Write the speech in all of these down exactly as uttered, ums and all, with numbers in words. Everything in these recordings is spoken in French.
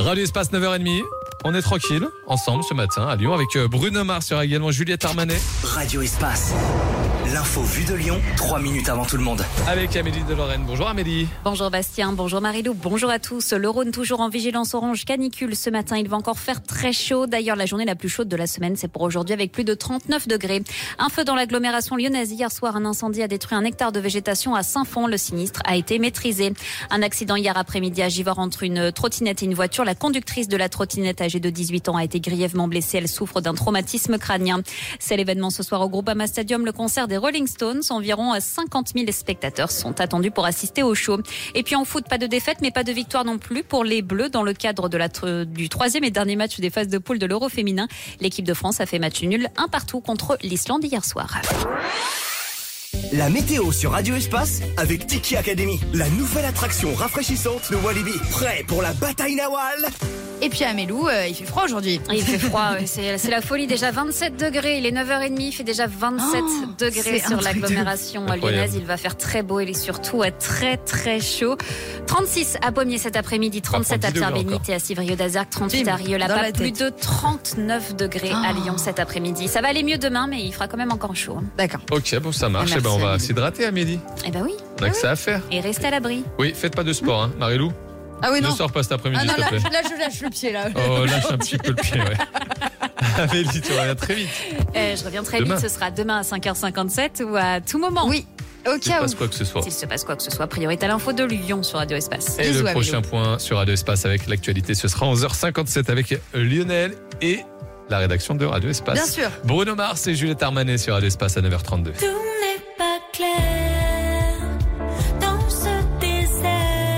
Radio Espace neuf heures trente. On est tranquille, ensemble ce matin à Lyon avec Bruno Mars, il y aura également Juliette Armanet. Radio Espace, l'info vue de Lyon, trois minutes avant tout le monde. Avec Amélie de Lorraine. Bonjour Amélie. Bonjour Bastien, bonjour Marilou, bonjour à tous. Le Rhône toujours en vigilance orange canicule ce matin. Il va encore faire très chaud. D'ailleurs, la journée la plus chaude de la semaine, c'est pour aujourd'hui avec plus de trente-neuf degrés. Un feu dans l'agglomération lyonnaise. Hier soir, un incendie a détruit un hectare de végétation à Saint-Fond. Le sinistre a été maîtrisé. Un accident hier après-midi à Givors entre une trottinette et une voiture. La conductrice de la trottinette âgée de dix-huit ans a été grièvement blessée. Elle souffre d'un traumatisme crânien. C'est l'événement ce soir au Groupama Stadium, le concert des Rolling Stones. Environ cinquante mille spectateurs sont attendus pour assister au show. Et puis en foot, pas de défaite, mais pas de victoire non plus pour les Bleus dans le cadre de la, du troisième et dernier match des phases de poule de l'Euro féminin. L'équipe de France a fait match nul, un partout contre l'Islande hier soir. La météo sur Radio Espace avec Tiki Academy, la nouvelle attraction rafraîchissante de Walibi. Prêt pour la bataille Nawal? Et puis à Mélou, euh, il fait froid aujourd'hui. Il fait froid, ouais, c'est, c'est la folie. Déjà vingt-sept degrés, il est neuf heures trente, il fait déjà vingt-sept oh, degrés sur l'agglomération lyonnaise. Il va faire très beau, il est surtout très très chaud. trente-six à Pommiers cet après-midi, trente-sept à Pierre-Bénite et à Civrieux-d'Azergues, trente-huit à Rieux-la-Bas, plus de trente-neuf degrés oh. à Lyon cet après-midi. Ça va aller mieux demain, mais il fera quand même encore chaud. D'accord. Ok, bon ça marche. Eh ben, on va Amélie. s'hydrater Amélie. Eh ben oui. On a eh que oui. ça à faire. Et restez à l'abri. Oui, faites pas de sport, hein, Marilou. Ah oui, non. Ne sors pas cet après-midi, ah non, s'il te là, plaît. là, je lâche le pied, là. Oh, lâche un petit peu le pied, ouais. Amélie, tu reviens très vite. Euh, je reviens très demain. vite. Ce sera demain à cinq heures cinquante-sept ou à tout moment. Oui. Au S'il cas se où. passe quoi que ce soit. S'il se passe quoi que ce soit, priorité à l'info de Lyon sur Radio Espace. Et Bisous, le Amélie. prochain point sur Radio Espace avec l'actualité, ce sera onze heures cinquante-sept avec Lionel et la rédaction de Radio Espace. Bien sûr. Bruno Mars et Juliette Armanet sur Radio Espace à neuf heures trente-deux. Tout n'est pas clair dans ce désert,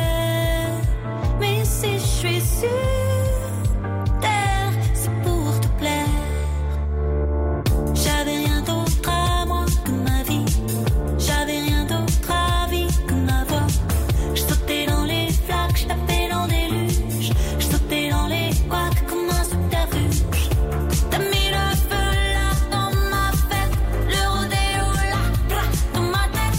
mais si je suis sûre, terre, c'est pour te plaire. J'avais rien d'autre à moi que ma vie, j'avais rien d'autre à vivre que ma voix. Je sautais dans les flaques, je tapais dans des luges, je sautais dans les couacs comme un subterfuge. T'as mis le feu là dans ma fête, le rodéo là, dans ma tête.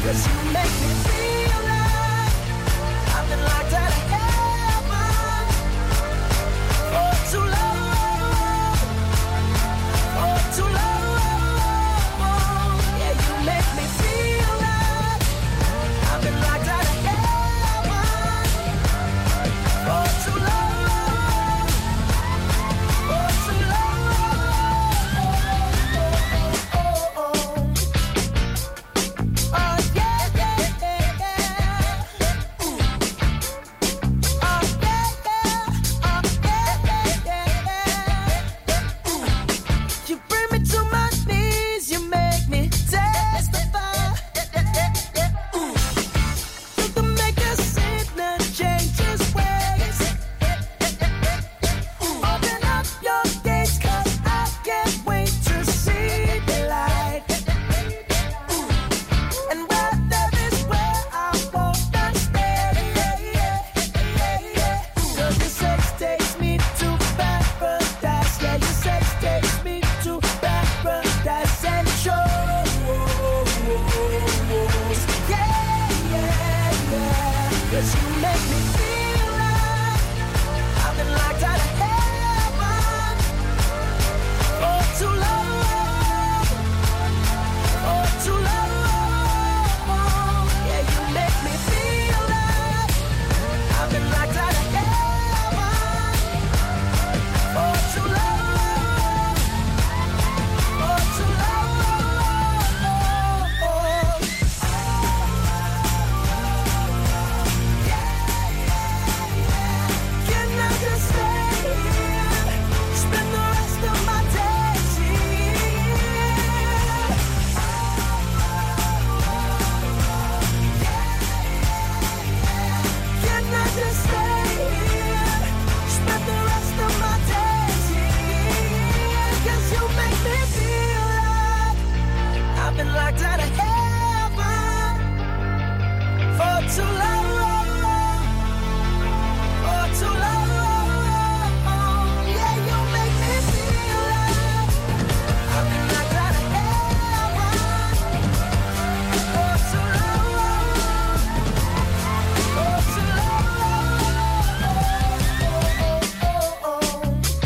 'cause you make me feel like I've been locked out of heaven for too long, for too long. Yeah, you make me feel like I've been locked out of heaven for too long, for too long. Oh, oh, oh. Oh, yeah, yeah, yeah, yeah. Ooh. Oh, yeah, yeah. Oh, yeah, yeah, yeah. Ooh. You bring me to my knees, you make me testify. Ooh. You can make a sinner change his ways. Ooh. Open up your gates, 'cause I can't wait to see the light. Ooh. And where there is where I wanna stay. 'Cause your sex takes me to paradise. Yeah, your sex takes me to paradise and shows. Yeah, yeah, yeah. 'Cause you make me feel like I've been locked out of heaven for too long, for too long. Yeah, you make me feel like I've been locked out of heaven for too long, for too long. Can I just stay here, spend the rest of my days here? Can I just stay here, spend the rest of my days here? 'Cause you make me feel like I've been locked out of heaven for too long, for too long. Yeah, you make me feel like I've been locked out of heaven for too long, for too long.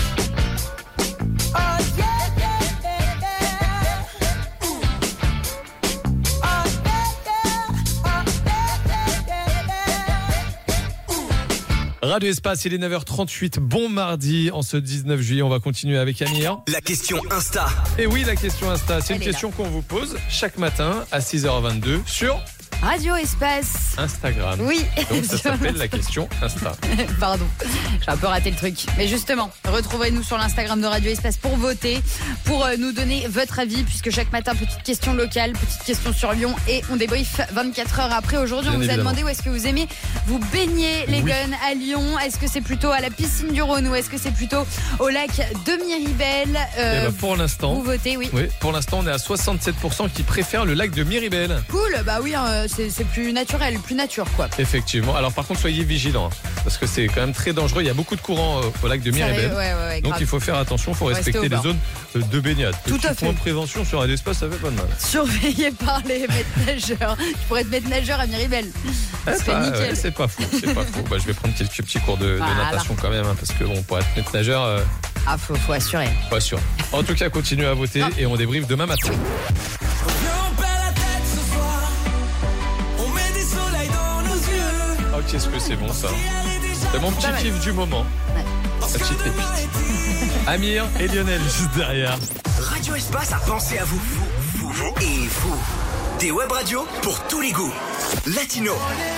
Oh, yeah, yeah, yeah, yeah. Ooh. Oh, yeah, yeah. Oh, yeah, yeah, yeah. Radio Espace, il est neuf heures trente-huit. Bon mardi, en ce dix-neuf juillet, on va continuer avec Amir. La question Insta. Et oui, la question Insta, c'est une Elle est question qu'on vous pose chaque matin à six heures vingt-deux sur Radio Espace. Instagram. Oui. Donc ça s'appelle la question Insta. Pardon, j'ai un peu raté le truc. Mais justement, retrouvez-nous sur l'Instagram de Radio Espace pour voter, pour euh, nous donner votre avis, puisque chaque matin, petite question locale, petite question sur Lyon, et on débrief vingt-quatre heures après. Aujourd'hui, on Bien vous a évidemment. demandé où est-ce que vous aimez vous baigner, les Oui. guns, à Lyon. Est-ce que c'est plutôt à la piscine du Rhône ou est-ce que c'est plutôt au lac de Miribel? Euh, Et bah pour l'instant, Vous votez, oui. oui, pour l'instant, on est à soixante-sept pour cent qui préfèrent le lac de Miribel. Cool, bah oui, hein, c'est c'est plus naturel, plus nature, quoi. Effectivement. Alors par contre, soyez vigilants, hein, parce que c'est quand même très dangereux. Il y a beaucoup de courants euh, au lac de Ça, Miribel. ouais, ouais, ouais, Donc grave. il faut faire attention, il faut Restez respecter au les bord. zones euh, de baignade. Tout Petit à fait. point de prévention sur Radio Espace, ça fait pas de mal. Surveillé par les maîtres nageurs. Tu pourrais te mettre nageur à Miribel. Eh, Ça serait bah, nickel. ouais, c'est pas fou, c'est pas fou. Bah, je vais prendre quelques petits cours de, de Voilà. natation quand même, hein, parce que bon, pour être maître nageur, euh, Ah, faut, faut assurer. pas sûr. En tout cas, continuez à voter et on débriefe demain matin. Viens, on perd la tête ce soir. On met des soleils dans nos yeux. Oh, qu'est-ce que c'est bon ça. C'est mon petit Pas mal. kiff du moment. Parce La que petite demain pépite. est dit. Amir et Lionel juste derrière. Radio Espace a pensé à vous. Vous, vous, vous et vous. Des web radios pour tous les goûts. Latino,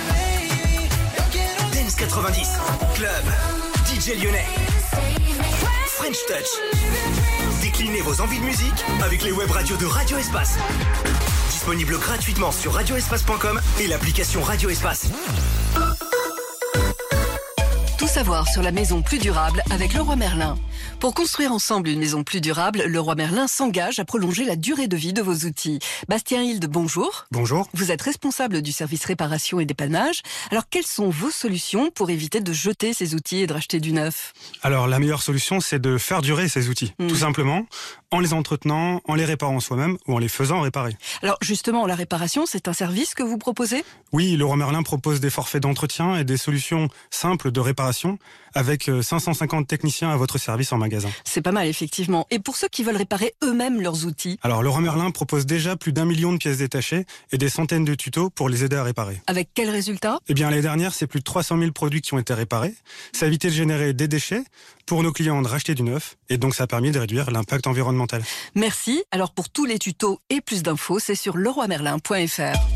Dance quatre-vingt-dix, Club, D J lyonnais, French Touch. Déclinez vos envies de musique avec les web radios de Radio Espace. Disponible gratuitement sur radio espace point com et l'application Radio Espace. Tout savoir sur la maison plus durable avec Leroy Merlin. Pour construire ensemble une maison plus durable, Leroy Merlin s'engage à prolonger la durée de vie de vos outils. Bastien Hilde, bonjour. Bonjour. Vous êtes responsable du service réparation et dépannage. Alors, quelles sont vos solutions pour éviter de jeter ces outils et de racheter du neuf? Alors, la meilleure solution, c'est de faire durer ces outils. Mmh. Tout simplement, en les entretenant, en les réparant soi-même ou en les faisant réparer. Alors justement, la réparation, c'est un service que vous proposez ? Oui, Leroy Merlin propose des forfaits d'entretien et des solutions simples de réparation avec cinq cent cinquante techniciens à votre service en magasin. C'est pas mal, effectivement. Et pour ceux qui veulent réparer eux-mêmes leurs outils ? Alors Leroy Merlin propose déjà plus d'un million de pièces détachées et des centaines de tutos pour les aider à réparer. Avec quel résultat ? Eh bien, l'année dernière, c'est plus de trois cent mille produits qui ont été réparés. Ça a évité de générer des déchets pour nos clients de racheter du neuf et donc ça a permis de réduire l'impact environnemental. Merci. Alors pour tous les tutos et plus d'infos, c'est sur leroy merlin point f r.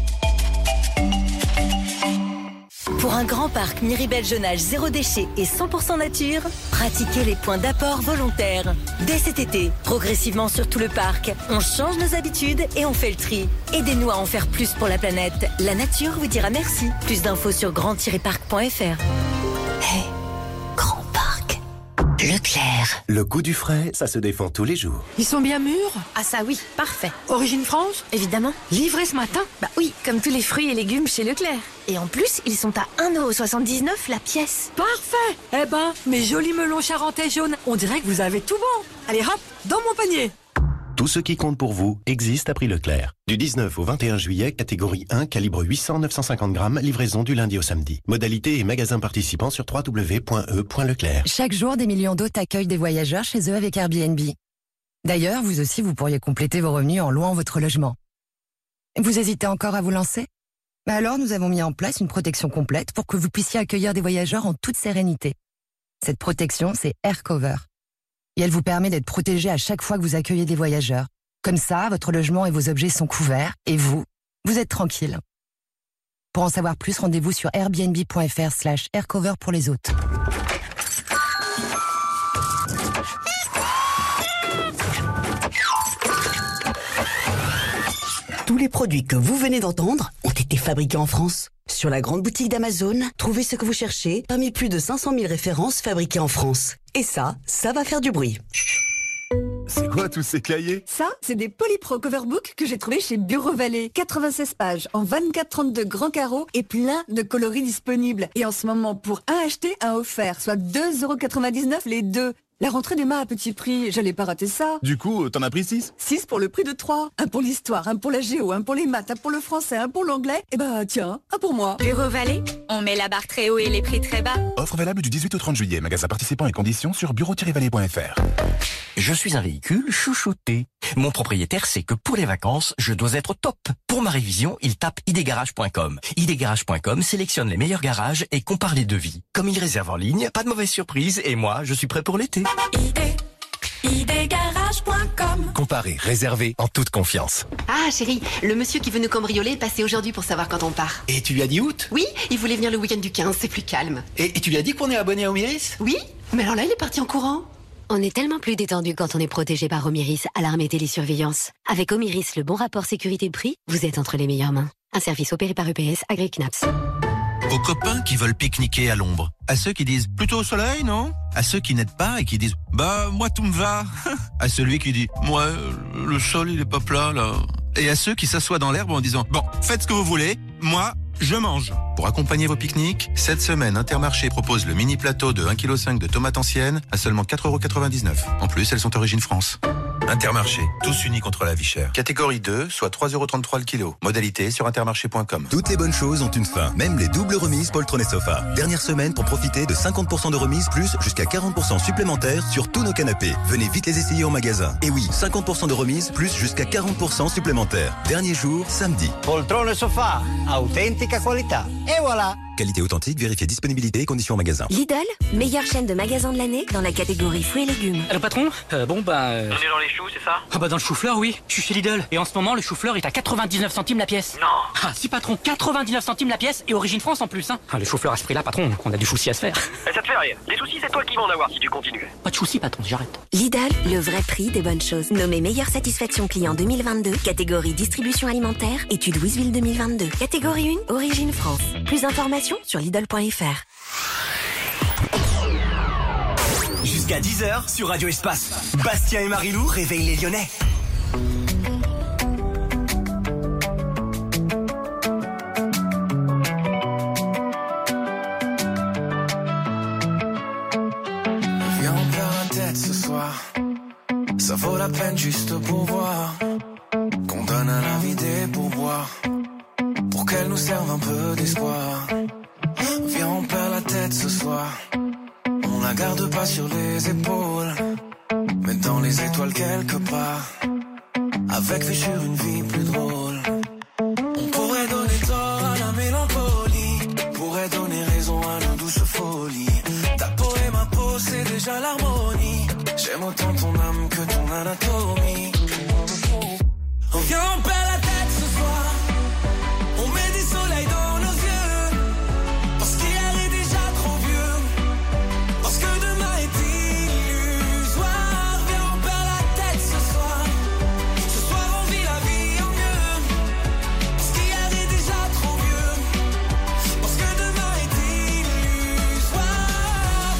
Pour un grand parc Miribel Jeunage zéro déchet et cent pour cent nature, pratiquez les points d'apport volontaires. Dès cet été, progressivement sur tout le parc, on change nos habitudes et on fait le tri. Aidez-nous à en faire plus pour la planète. La nature vous dira merci. Plus d'infos sur grand tiret parc point f r. Hey, grand parc. Leclerc. Le goût du frais, ça se défend tous les jours. Ils sont bien mûrs? Ah ça oui, parfait. Origine France? Évidemment. Livrés ce matin? Bah oui, comme tous les fruits et légumes chez Leclerc. Et en plus, ils sont à un euro soixante-dix-neuf la pièce. Parfait. Eh ben, mes jolis melons charentais jaunes, on dirait que vous avez tout bon. Allez hop, dans mon panier. Tout ce qui compte pour vous existe à prix Leclerc. Du dix-neuf au vingt et un juillet, catégorie un, calibre huit cents à neuf cent cinquante grammes, livraison du lundi au samedi. Modalité et magasins participants sur w w w point e point leclerc. Chaque jour, des millions d'hôtes accueillent des voyageurs chez eux avec Airbnb. D'ailleurs, vous aussi, vous pourriez compléter vos revenus en louant votre logement. Vous hésitez encore à vous lancer ? Bah alors, nous avons mis en place une protection complète pour que vous puissiez accueillir des voyageurs en toute sérénité. Cette protection, c'est AirCover. Et elle vous permet d'être protégé à chaque fois que vous accueillez des voyageurs. Comme ça, votre logement et vos objets sont couverts, et vous, vous êtes tranquille. Pour en savoir plus, rendez-vous sur airbnb point f r slash aircover pour les hôtes. Tous les produits que vous venez d'entendre ont été fabriqués en France. Sur la grande boutique d'Amazon, trouvez ce que vous cherchez parmi plus de cinq cent mille références fabriquées en France. Et ça, ça va faire du bruit. C'est quoi tous ces cahiers? Ça, c'est des Polypro Coverbook que j'ai trouvés chez Bureau Vallée. quatre-vingt-seize pages en vingt-quatre trente-deux grands carreaux et plein de coloris disponibles. Et en ce moment, pour un acheté, un offert, soit deux euros quatre-vingt-dix-neuf les deux. La rentrée des mains à petit prix, j'allais pas rater ça. Du coup, t'en as pris six? six pour le prix de trois. Un pour l'histoire, un pour la géo, un pour les maths, un pour le français, un pour l'anglais. Et bah tiens, un pour moi. Bureau Vallée, on met la barre très haut et les prix très bas. Offre valable du dix-huit au trente juillet. Magasin participants et conditions sur bureau tiret vallée point f r. Je suis un véhicule chouchouté. Mon propriétaire sait que pour les vacances, je dois être au top. Pour ma révision, il tape idgarage point com. idgarage point com sélectionne les meilleurs garages et compare les devis. Comme il réserve en ligne, pas de mauvaise surprise et moi, je suis prêt pour l'été. idgarage point com. Comparez, réservez en toute confiance. Ah chérie, le monsieur qui veut nous cambrioler est passé aujourd'hui pour savoir quand on part. Et tu lui as dit août? Oui, il voulait venir le week-end du quinze, c'est plus calme. Et, et tu lui as dit qu'on est abonné à Omiris? Oui, mais alors là il est parti en courant. On est tellement plus détendu quand on est protégé par Omiris, alarme et télésurveillance. Avec Omiris, le bon rapport sécurité-prix, vous êtes entre les meilleures mains. Un service opéré par E P S, Agri Knaps. Aux copains qui veulent pique-niquer à l'ombre. À ceux qui disent plutôt au soleil, non? À ceux qui n'aident pas et qui disent bah moi tout me va. À celui qui dit moi le sol il est pas plat là. Et à ceux qui s'assoient dans l'herbe en disant bon faites ce que vous voulez, moi je mange. Pour accompagner vos pique-niques, cette semaine Intermarché propose le mini plateau de un virgule cinq kilos de tomates anciennes à seulement quatre euros quatre-vingt-dix-neuf. En plus elles sont origine France. Intermarché, tous unis contre la vie chère. Catégorie deux, soit trois euros trente-trois le kilo. Modalité sur intermarché point com. Toutes les bonnes choses ont une fin, même les doubles remises Poltron et Sofa. Dernière semaine pour profiter de cinquante pour cent de remise plus jusqu'à quarante pour cent supplémentaires sur tous nos canapés. Venez vite les essayer en magasin. Et oui, cinquante pour cent de remise plus jusqu'à quarante pour cent supplémentaires. Dernier jour, samedi. Poltron et Sofa, authentica qualità. Et voilà. Qualité authentique, vérifiez disponibilité et conditions en magasin. Lidl, meilleure chaîne de magasins de l'année dans la catégorie fruits et légumes. Allô patron, euh, bon bah... Euh... On est dans les choux, c'est ça? Ah bah dans le chou-fleur, oui. Je suis chez Lidl. Et en ce moment, le chou-fleur est à quatre-vingt-dix-neuf centimes la pièce. Non. Ah si patron, quatre-vingt-dix-neuf centimes la pièce et origine France en plus. Hein. Ah, le chou-fleur à ce prix-là, patron, on a du souci à se faire. Et ça te fait rire. Les soucis, c'est toi qui vas en avoir si tu continues. Pas de soucis patron, j'arrête. Lidl, le vrai prix des bonnes choses. Nommé meilleure satisfaction client deux mille vingt-deux, catégorie distribution alimentaire, étude Wisville deux mille vingt-deux. Catégorie un, origine France. Plus d'informations sur lidl point f r. Jusqu'à dix heures sur Radio Espace. Bastien et Marilou réveillent les Lyonnais. Viens, on pleure la tête ce soir. Ça vaut la peine juste pouvoir, qu'on donne à la vie des pourboires, pour qu'elle nous serve un peu d'espoir. Viens, on perd la tête ce soir, on la garde pas sur les épaules, mais dans les étoiles quelque part, avec vue sur une vie plus drôle. On pourrait donner tort à la mélancolie, pourrait donner raison à nos douces folies. Ta peau et ma peau, c'est déjà l'harmonie. J'aime autant ton âme que ton anatomie. Oh, viens, on perd la tête ce soir, on met du soleil dans nos yeux, parce qu'hier est déjà trop vieux, parce que demain est illusoire. Viens, on perd la tête ce soir, ce soir on vit la vie en mieux, parce qu'hier est déjà trop vieux, parce que demain est illusoire.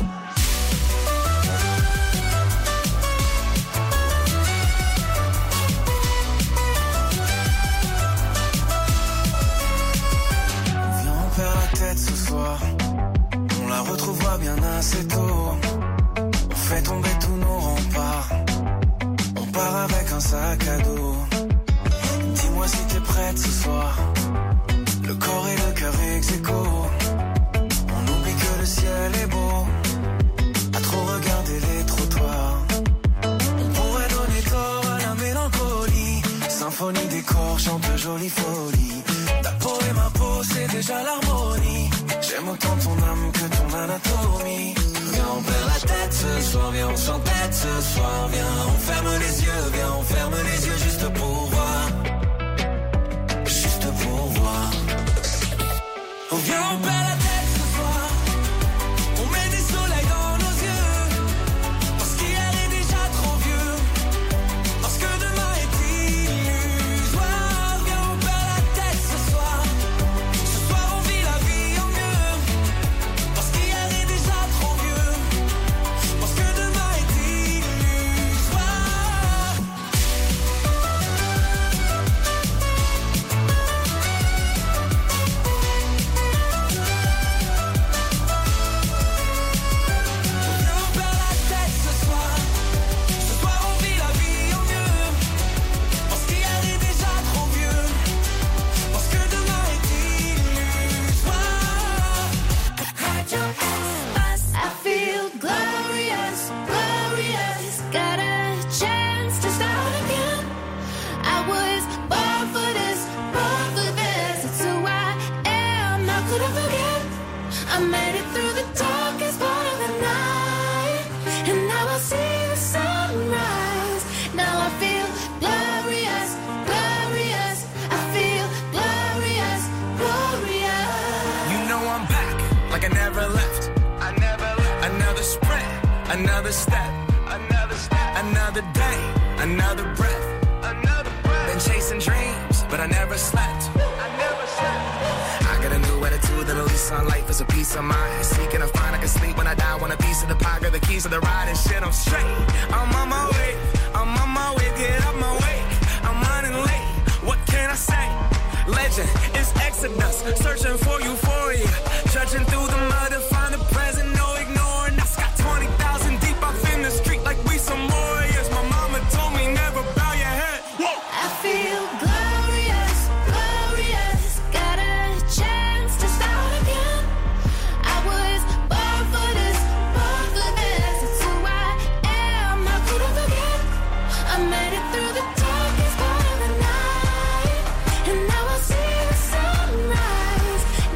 Viens, on perd la tête ce soir, on la retrouvera bien assez tôt. On fait tomber tous nos remparts, on part avec un sac à dos. Dis-moi si t'es prête ce soir, le corps et le cœur ex aequo. On oublie que le ciel est beau, à trop regarder les trottoirs. On pourrait donner tort à la mélancolie, symphonie des corps chante jolie folie. Ta peau et ma peau, c'est déjà l'harmonie. J'aime autant ton âme que ton anatomie. Viens, on perd la tête ce soir, viens, on s'entête ce soir. Viens, on ferme les yeux, viens, on ferme les yeux juste pour voir. Juste pour voir. Oh, viens, on perd la tête ce soir, on met du soleil dans nos yeux, parce qu'hier est déjà trop vieux, parce que demain est illusoire. Viens, on perd la tête ce soir, ce soir on vit la vie en mieux, parce qu'hier est déjà trop vieux, parce que demain est illusoire. Viens, on perd la tête ce soir, ce soir on vit la vie en mieux, parce qu'hier est déjà trop vieux, parce que demain est illusoire. I feel glorious, glorious. Got a chance to start again. I was born for this, born for this. It's who I am, how could I forget? I made it through the darkest part of the night, and now I see the sunrise. Now I feel glorious, glorious. I feel glorious, glorious. You know I'm back, like I never left. I never left. Another sprint, another step, another step, another day, another breath, another breath. Been chasing dreams, but I never slept. I never slept. I got a new attitude and a lease on life is a peace of mind. Seeking to find I can sleep when I die. Want a piece of the pie, got the keys to the ride and shit. I'm straight. I'm on my way. I'm on my way. Get up my way. I'm running late. What can I say? Legend is Exodus, searching for euphoria, trudging through the mud to find the present, no ignoring. I got twenty thousand deep up in the street like we some warriors. My mama told me never bow your head. Whoa. I feel glorious, glorious. Got a chance to start again. I was born for this, born for this. It's who I am, how could I forget? I made it through the darkest part of the night, and now I see the sunrise.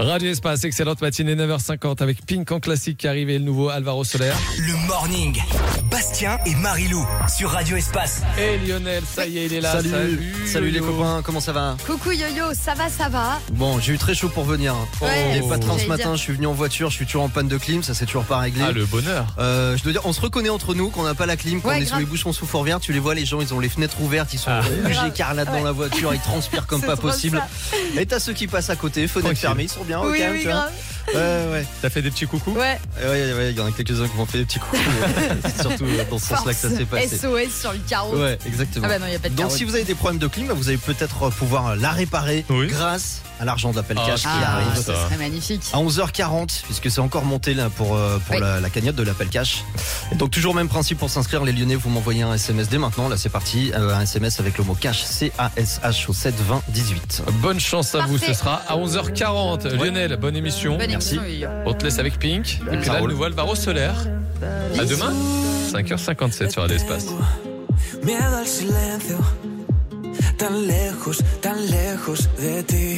Radio Espace, excellente matinée, neuf heures cinquante avec Pink en classique qui arrive et le nouveau Alvaro Soler. Le morning, Bastien et Marilou sur Radio Espace. Et Lionel, ça y est, il est là. Salut, salut, salut les Yo-Yo. copains, comment ça va? Coucou Yo-Yo, ça va, ça va. Bon, j'ai eu très chaud pour venir. Ouais, il n'y a pas de train ce j'allais matin, dire. je suis venu en voiture, je suis toujours en panne de clim, ça c'est toujours pas réglé. Ah, le bonheur. Euh, je dois dire, on se reconnaît entre nous qu'on n'a pas la clim, qu'on Ouais, est sous grave. les bouchons sous Fourvière, tu les vois, les gens ils ont les fenêtres ouvertes, ils sont Ah. rouges Grave. écarlates dans Ouais. la voiture, ils transpirent comme C'est pas trop possible. ça. Et t'as ceux qui passent à côté, fenêtres Tranquille. fermées, ils sont bien au Oui, calme, oui, tu vois. grave. Ouais, ouais. T'as fait des petits coucous? Ouais. Ouais, ouais, ouais, il y en a quelques-uns qui m'ont fait des petits coups. C'est surtout dans ce sens-là que ça s'est passé. S O S sur le carreau. Ouais, exactement. Ah bah non, y a pas de Donc carreau. si vous avez des problèmes de clim, bah, vous allez peut-être pouvoir la réparer Oui. grâce à l'argent d'Appel Ah, Cash qui ah, arrive. ça serait magnifique. À onze heures quarante, puisque c'est encore monté là pour, euh, pour Oui. la, la cagnotte de l'Appel Cash. Et donc toujours même principe pour s'inscrire, les Lyonnais, vous m'envoyez un S M S dès maintenant. Là c'est parti, euh, un S M S avec le mot cash, C A S H au sept vingt dix-huit. Bonne chance à vous, Parfait. ce sera à onze heures quarante. Lionel, bonne émission. Bonne Merci. émission, Yo-Yo. On te laisse avec Pink. Et puis Ça là, le roule. nouveau Alvaro Soler. À demain, cinq heures cinquante-sept sur Radio Espace. Miedo al silencio, tan lejos, tan lejos de ti.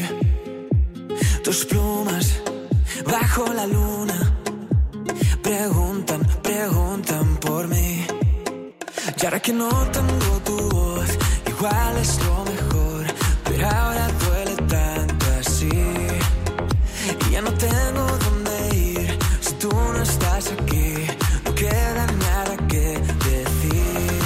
Tus plumas bajo la luna preguntan, preguntan por mí. Y ahora que no tengo tu voz, igual es lo mejor, pero ahora duele tanto así. Y ya no tengo dónde ir si tú no estás aquí. No queda nada que decir.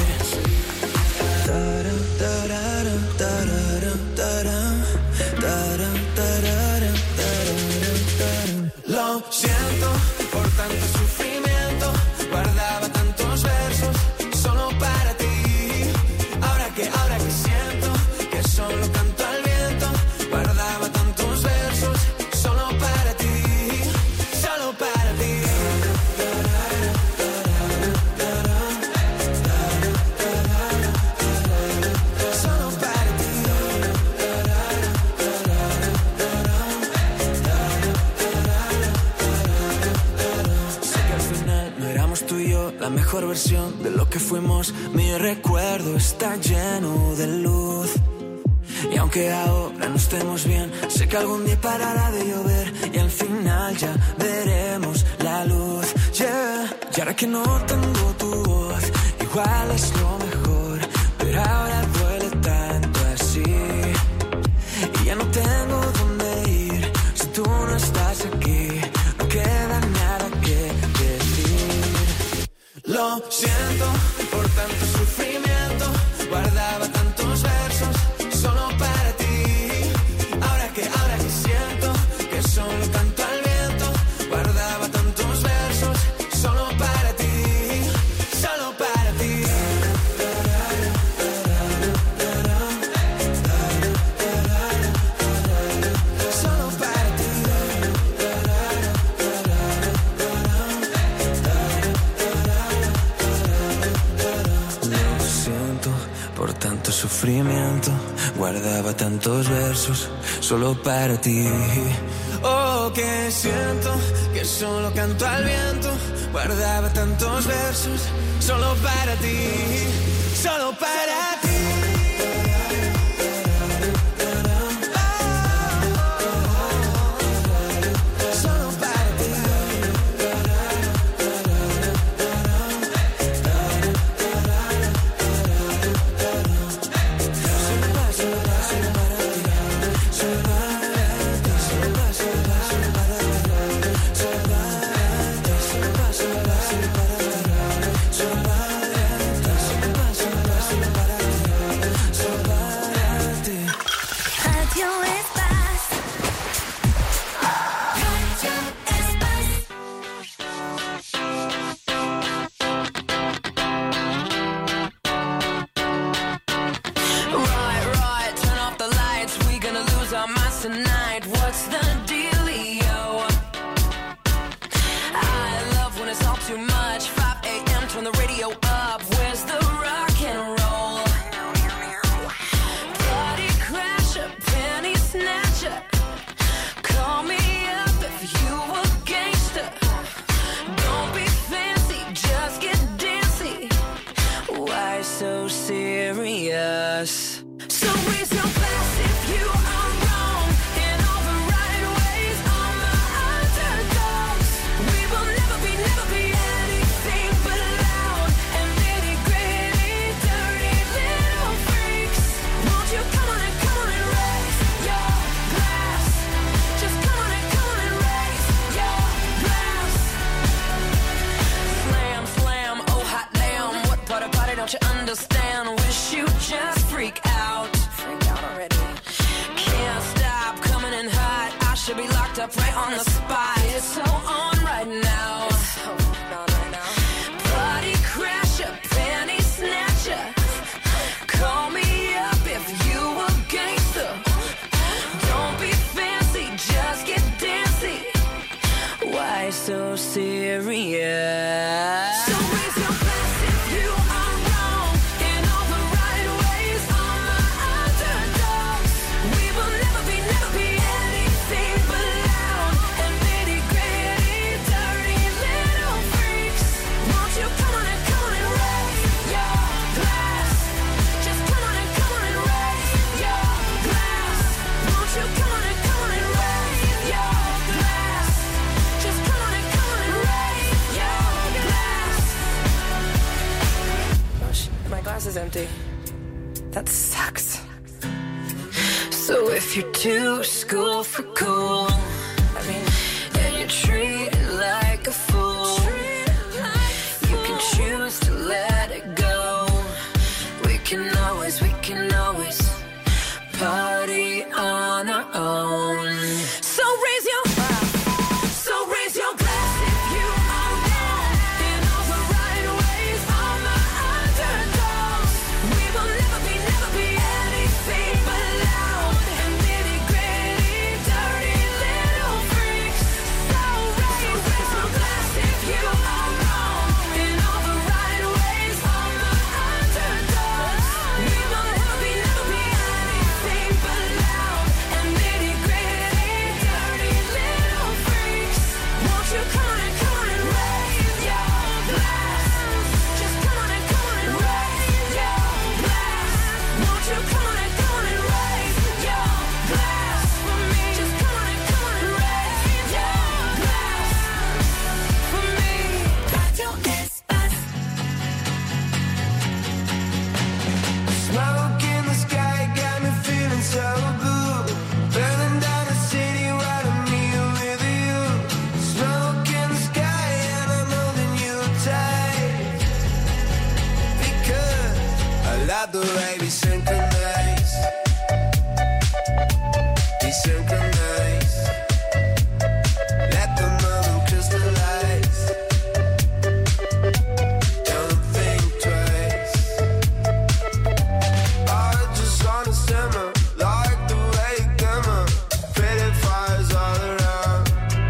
Taram, tararam, tararam, taram, taram, tararam, tararam, taram. Lo siento por tanto sufrimiento, guardaba tantos versos solo para ti. Ahora que, ahora que siento que solo canto al viento, guardaba tantos versos solo para ti, solo para ti. Solo para ti. Sé que al final no éramos tú y yo la mejor versión de lo que fuimos. Mi recuerdo está lleno de luz. Y aunque ahora no estemos bien, sé que algún día parará de llover y al final ya veremos la luz. Yeah. Y ahora que no tengo tu voz, igual es lo mejor, pero ahora duele tanto así. Y ya no tengo dónde ir si tú no estás aquí. No queda nada que decir. Lo siento por tanto sufrimiento, guardaba tantos versos solo para ti. Ahora que, ahora que siento que solo canto al viento, guardaba tantos versos solo para ti, solo para ti. Solo para ti. Lo siento por tanto sufrimiento, guardaba tantos versos solo para ti. Oh, que siento que solo canto al viento, guardaba tantos versos solo para ti, solo para ti. Solo para ti. Radio Espace. Radio Espace. Right, right, turn off the lights. We gonna lose our minds tonight. What's the dealio? I love when it's all too much. five a.m. turn the radio up. Where's the rock and roll? Party crasher, penny snatcher. Call me up if you a gangster. Don't be fancy, just get dancy. Why so serious? So raise your glass if you are wrong in all the right ways. I'm freak out. Freak out already. Can't stop coming in hot. I should be locked up right on the spot. It's so on right now. It's so on right now. Party crasher, panty snatcher. Call me up if you a gangster. Don't be fancy, just get dancy. Why so serious? So raise your glass if you are wrong in all the right ways. All the underdogs. We will never be, never be anything but loud and nitty gritty, dirty little freaks. Won't you come on and come on and raise your glass? Just come on and come on and raise your glass. Won't you come on and come on and raise your glass? Just come on and come on and raise your glass. Oh shit, my glass is empty. That sucks. So if you're too school for cool, I mean, and you're treated like a fool, you can choose to let it go. We can always, we can always party on our own. So raise your, so raise your glass if you are wrong in all the right ways. All the underdogs. We will never be, never be anything but loud and nitty gritty, dirty little freaks. So raise, raise your glass if you are wrong in all the right ways. All the underdogs. We will never be, never be anything but loud and nitty gritty, dirty little freaks. Won't you come on and come on and raise your glass? Just come on and come on and raise your glass. Won't you come on and come on and raise your glass for me? Just come on and come on and raise your glass for me. Radio Espace. Smoke in the sky got me feeling so good. Burning down the city while I'm here with you. Smoke in the sky and I'm holding you tight. Because I love the way we synchronize. We synchronize. Let the moment crystallize. Don't think twice. I just wanna simmer, like the way you glimmer. Pretty fires all around.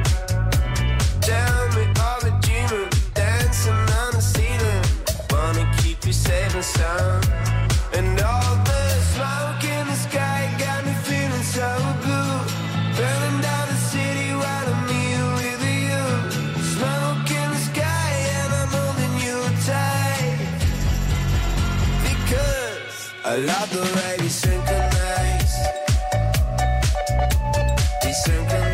Tell me, are we dreaming? Dancing on the ceiling. Wanna keep you safe and sound. And all the smoke in the sky got me feeling so good. Burning down the city while I'm here with you. Smoke in the sky and I'm holding you tight. Because I love the way we synchronize. We synchronize.